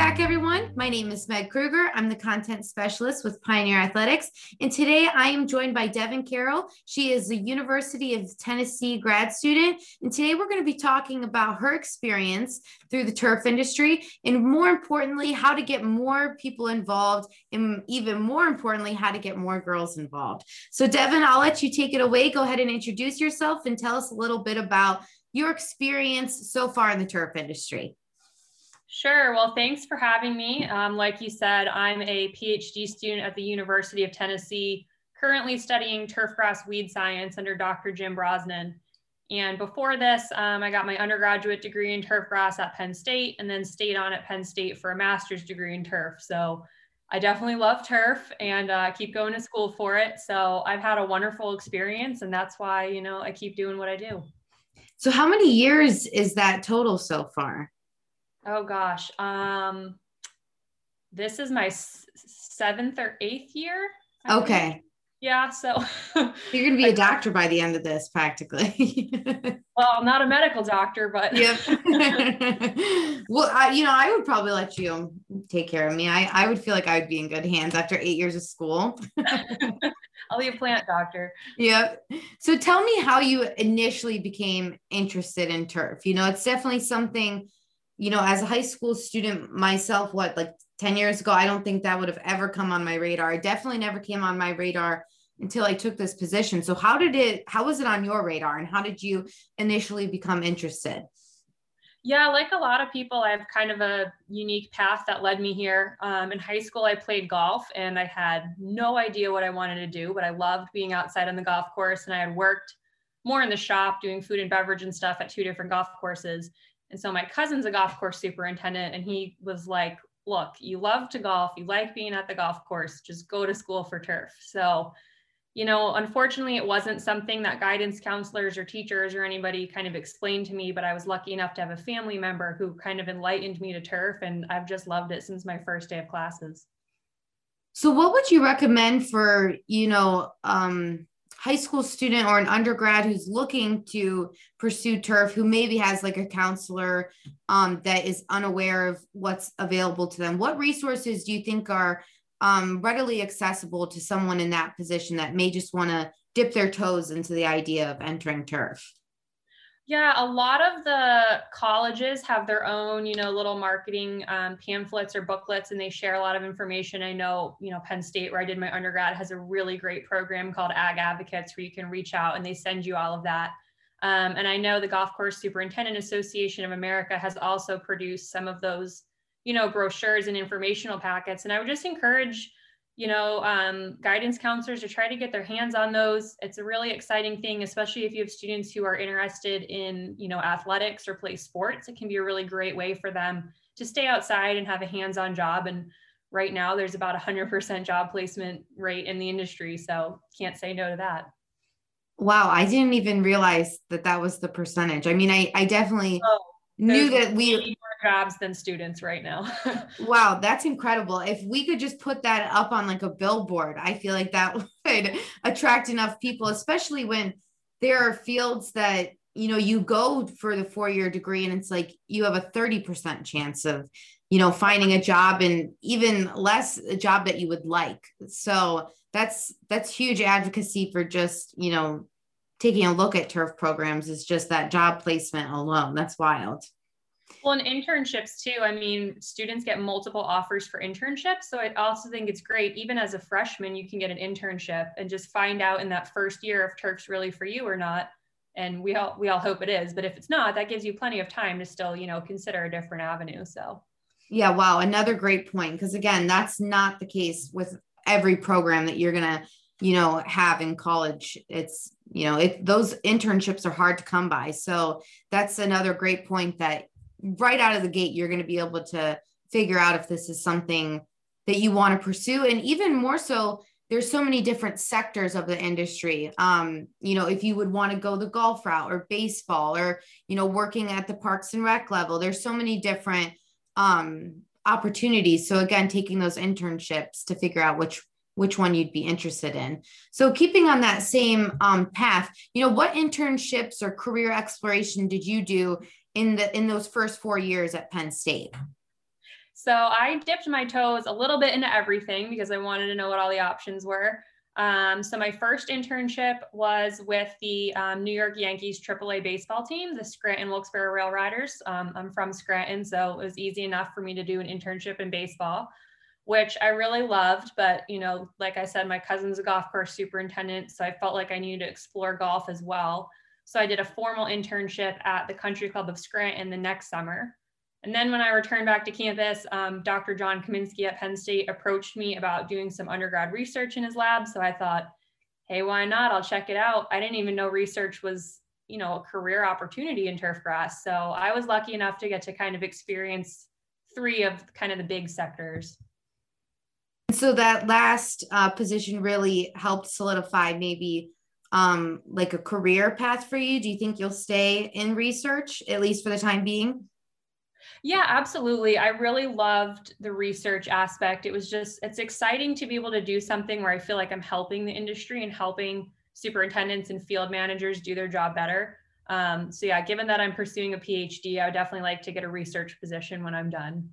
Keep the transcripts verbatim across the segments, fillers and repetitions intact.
back, everyone. My name is Meg Kruger. I'm the content specialist with Pioneer Athletics. And today I am joined by Devin Carroll. She is a University of Tennessee grad student. And today we're going to be talking about her experience through the turf industry, and more importantly, how to get more people involved, and even more importantly, how to get more girls involved. So Devin, I'll let you take it away. Go ahead and introduce yourself and tell us a little bit about your experience so far in the turf industry. Sure. Well, thanks for having me. Um, like you said, I'm a PhD student at the University of Tennessee, currently studying turfgrass weed science under Doctor Jim Brosnan. And before this, um, I got my undergraduate degree in turfgrass at Penn State, and then stayed on at Penn State for a master's degree in turf. So I definitely love turf and uh, keep going to school for it. So I've had a wonderful experience, and that's why, you know, I keep doing what I do. So how many years is that total so far? Oh gosh, um, this is my seventh or eighth year. I okay. Think. Yeah, so you're gonna be a doctor by the end of this, practically. Well, I'm not a medical doctor, but yep. Well, I, you know, I would probably let you take care of me. I, I would feel like I would be in good hands after eight years of school. I'll be a plant doctor. Yep. So tell me how you initially became interested in turf. You know, it's definitely something, you know, as a high school student myself, what, like ten years ago, I don't think that would have ever come on my radar. It definitely never came on my radar until I took this position. So how did it, how was it on your radar, and how did you initially become interested? Yeah, like a lot of people, I have kind of a unique path that led me here. Um, in high school, I played golf, and I had no idea what I wanted to do, but I loved being outside on the golf course, and I had worked more in the shop doing food and beverage and stuff at two different golf courses. And so my cousin's a golf course superintendent, and he was like, look, you love to golf, you like being at the golf course, just go to school for turf. So, you know, unfortunately, it wasn't something that guidance counselors or teachers or anybody kind of explained to me, but I was lucky enough to have a family member who kind of enlightened me to turf, and I've just loved it since my first day of classes. So what would you recommend for, you know, um, high school student or an undergrad who's looking to pursue turf, who maybe has like a counselor um, that is unaware of what's available to them? What resources do you think are um, readily accessible to someone in that position that may just want to dip their toes into the idea of entering turf? Yeah, a lot of the colleges have their own, you know, little marketing um, pamphlets or booklets, and they share a lot of information. I know, you know, Penn State, where I did my undergrad, has a really great program called Ag Advocates, where you can reach out and they send you all of that. Um, and I know the Golf Course Superintendent Association of America has also produced some of those, you know, brochures and informational packets. And I would just encourage, you know, um, guidance counselors to try to get their hands on those. It's a really exciting thing, especially if you have students who are interested in, you know, athletics or play sports. It can be a really great way for them to stay outside and have a hands-on job. And right now there's about a hundred percent job placement rate in the industry. So can't say no to that. Wow. I didn't even realize that that was the percentage. I mean, I, I definitely oh, knew that we jobs than students right now. Wow, that's incredible. If we could just put that up on like a billboard, I feel like that would attract enough people, especially when there are fields that, you know, you go for the four-year degree and it's like you have a thirty percent chance of, you know, finding a job, and even less a job that you would like. So that's that's huge advocacy for just, you know, taking a look at turf programs is just that job placement alone. That's wild. Well, and internships too. I mean, students get multiple offers for internships. So I also think it's great, even as a freshman, you can get an internship and just find out in that first year if turf's really for you or not. And we all, we all hope it is, but if it's not, that gives you plenty of time to still, you know, consider a different avenue. So. Yeah. Wow. Another great point. Because again, that's not the case with every program that you're going to, you know, have in college. It's, you know, if those internships are hard to come by. So that's another great point, that right out of the gate, you're going to be able to figure out if this is something that you want to pursue. And even more so, there's so many different sectors of the industry. Um, you know, if you would want to go the golf route or baseball, or, you know, working at the Parks and Rec level, there's so many different um, opportunities. So again, taking those internships to figure out which which one you'd be interested in. So keeping on that same um, path, you know, what internships or career exploration did you do in the in those first four years at Penn State? So I dipped my toes a little bit into everything because I wanted to know what all the options were. Um, so my first internship was with the um, New York Yankees triple A baseball team, the Scranton Wilkes-Barre Rail Riders. Um, I'm from Scranton, so it was easy enough for me to do an internship in baseball, which I really loved. But, you know, like I said, my cousin's a golf course superintendent, so I felt like I needed to explore golf as well. So I did a formal internship at the Country Club of Scranton the next summer. And then when I returned back to campus, um, Doctor John Kaminsky at Penn State approached me about doing some undergrad research in his lab. So I thought, hey, why not? I'll check it out. I didn't even know research was, you know, a career opportunity in turf grass. So I was lucky enough to get to kind of experience three of kind of the big sectors. So that last uh, position really helped solidify maybe um, like a career path for you. Do you think you'll stay in research, at least for the time being? Yeah, absolutely. I really loved the research aspect. It was just, it's exciting to be able to do something where I feel like I'm helping the industry and helping superintendents and field managers do their job better. Um, so yeah, given that I'm pursuing a PhD, I would definitely like to get a research position when I'm done.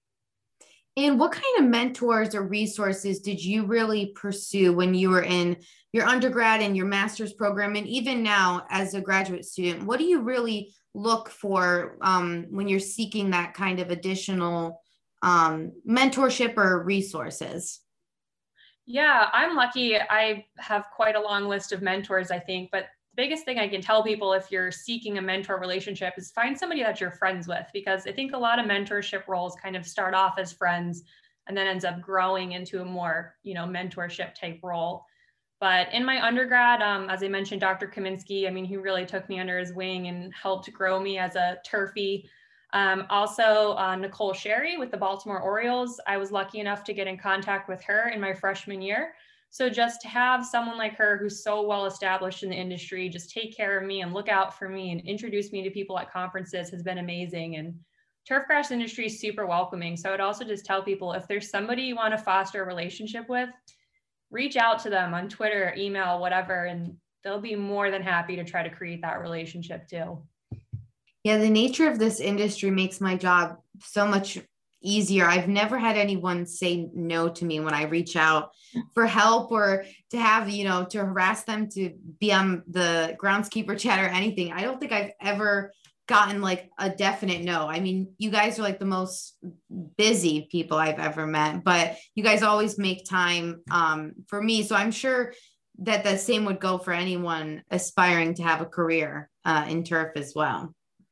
And what kind of mentors or resources did you really pursue when you were in your undergrad and your master's program? And even now as a graduate student, what do you really look for um, when you're seeking that kind of additional um, mentorship or resources? Yeah, I'm lucky. I have quite a long list of mentors, I think, but the biggest thing I can tell people if you're seeking a mentor relationship is find somebody that you're friends with, because I think a lot of mentorship roles kind of start off as friends and then ends up growing into a more, you know, mentorship type role. But in my undergrad, um, as I mentioned, Doctor Kaminsky, I mean, he really took me under his wing and helped grow me as a turfie. Um, also, uh, Nicole Sherry with the Baltimore Orioles, I was lucky enough to get in contact with her in my freshman year. So just to have someone like her who's so well established in the industry, just take care of me and look out for me and introduce me to people at conferences has been amazing. And turfgrass industry is super welcoming. So I'd also just tell people, if there's somebody you want to foster a relationship with, reach out to them on Twitter, email, whatever, and they'll be more than happy to try to create that relationship too. Yeah, the nature of this industry makes my job so much easier. I've never had anyone say no to me when I reach out for help or to have, you know, to harass them to be on the groundskeeper chat or anything. I don't think I've ever gotten like a definite no. I mean, you guys are like the most busy people I've ever met, but you guys always make time um, for me. So I'm sure that the same would go for anyone aspiring to have a career uh, in turf as well.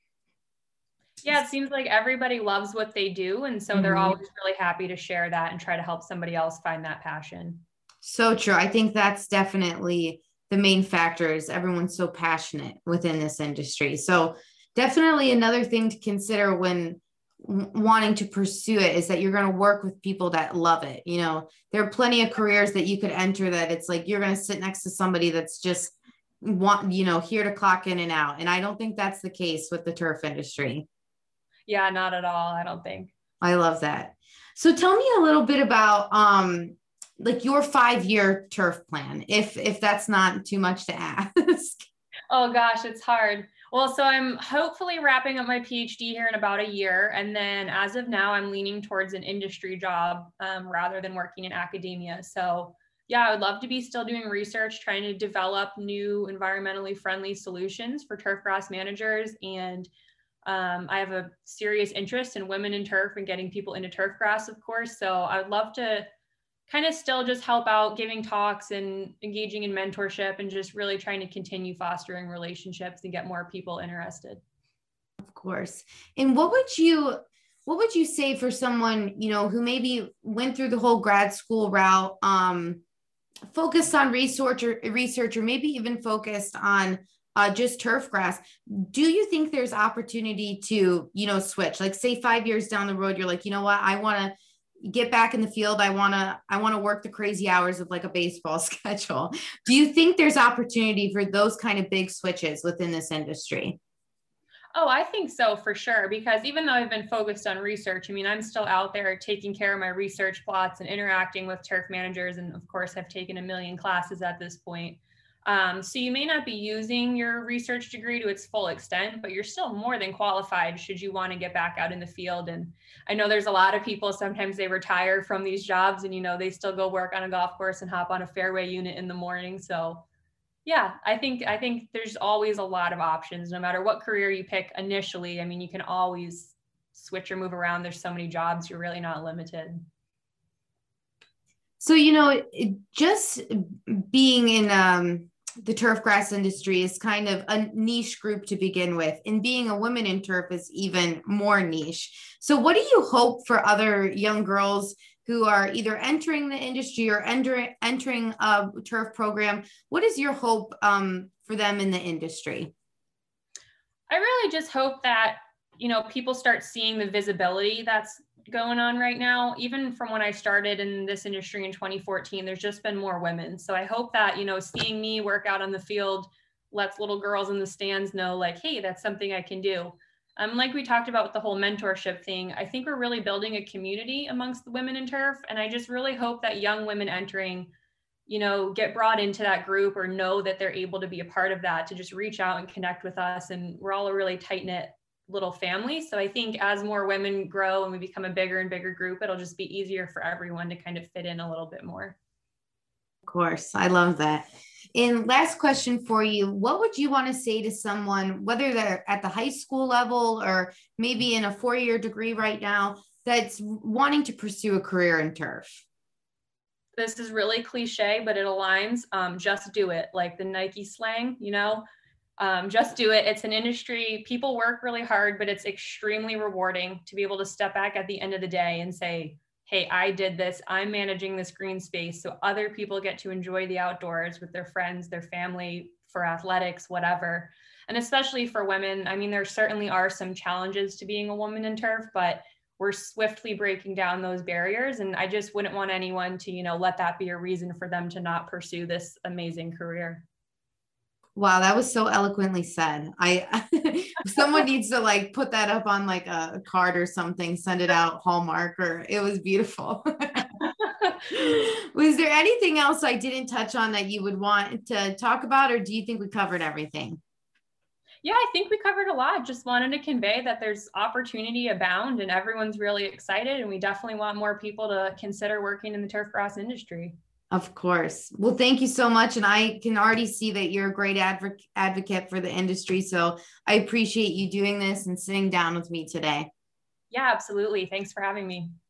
Yeah, it seems like everybody loves what they do. And so they're Mhm. always really happy to share that and try to help somebody else find that passion. So true. I think that's definitely the main factor is everyone's so passionate within this industry. So definitely another thing to consider when w- wanting to pursue it is that you're going to work with people that love it. You know, there are plenty of careers that you could enter that it's like you're going to sit next to somebody that's just want, you know, here to clock in and out. And I don't think that's the case with the turf industry. Yeah, not at all, I don't think. I love that. So tell me a little bit about um like your five-year turf plan, if if that's not too much to ask. Oh gosh, it's hard. Well, so I'm hopefully wrapping up my PhD here in about a year. And then as of now, I'm leaning towards an industry job um, rather than working in academia. So yeah, I would love to be still doing research, trying to develop new environmentally friendly solutions for turf grass managers. And um, I have a serious interest in women in turf and getting people into turf grass, of course. So I would love to kind of still just help out giving talks and engaging in mentorship and just really trying to continue fostering relationships and get more people interested. Of course. And what would you what would you say for someone, you know, who maybe went through the whole grad school route, um, focused on research or research, or maybe even focused on uh, just turf grass? Do you think there's opportunity to, you know, switch? Like say five years down the road, you're like, you know what, I want to get back in the field. I want to, I want to work the crazy hours of like a baseball schedule. Do you think there's opportunity for those kind of big switches within this industry? Oh, I think so for sure. Because even though I've been focused on research, I mean, I'm still out there taking care of my research plots and interacting with turf managers. And of course, I've taken a million classes at this point. Um, so you may not be using your research degree to its full extent, but you're still more than qualified should you want to get back out in the field. And I know there's a lot of people, sometimes they retire from these jobs and, you know, they still go work on a golf course and hop on a fairway unit in the morning. So yeah, I think, I think there's always a lot of options, no matter what career you pick initially. I mean, you can always switch or move around. There's so many jobs, you're really not limited. So, you know, it, just being in um, the turf grass industry is kind of a niche group to begin with, and being a woman in turf is even more niche. So what do you hope for other young girls who are either entering the industry or entering, entering a turf program? What is your hope um, for them in the industry? I really just hope that, you know, people start seeing the visibility that's going on right now. Even from when I started in this industry in twenty fourteen, there's just been more women. So I hope that, you know, seeing me work out on the field lets little girls in the stands know, like, hey, that's something I can do. Um, like we talked about with the whole mentorship thing, I think we're really building a community amongst the women in turf. And I just really hope that young women entering, you know, get brought into that group or know that they're able to be a part of that, to just reach out and connect with us. And we're all a really tight knit little family. So I think as more women grow and we become a bigger and bigger group, it'll just be easier for everyone to kind of fit in a little bit more. Of course, I love that. And last question for you, what would you want to say to someone, whether they're at the high school level or maybe in a four-year degree right now, that's wanting to pursue a career in turf? This is really cliche, but it aligns. Um, just do it. Like the Nike slang, you know, um, just do it. It's an industry, people work really hard, but it's extremely rewarding to be able to step back at the end of the day and say, hey, I did this, I'm managing this green space. So other people get to enjoy the outdoors with their friends, their family, for athletics, whatever. And especially for women, I mean, there certainly are some challenges to being a woman in turf, but we're swiftly breaking down those barriers. And I just wouldn't want anyone to, you know, let that be a reason for them to not pursue this amazing career. Wow, that was so eloquently said. I someone needs to like put that up on like a card or something, send it out, Hallmark, or it was beautiful. Was there anything else I didn't touch on that you would want to talk about, or do you think we covered everything? Yeah, I think we covered a lot. Just wanted to convey that there's opportunity abound and everyone's really excited, and we definitely want more people to consider working in the turf grass industry. Of course. Well, thank you so much. And I can already see that you're a great adv- advocate for the industry. So I appreciate you doing this and sitting down with me today. Yeah, absolutely. Thanks for having me.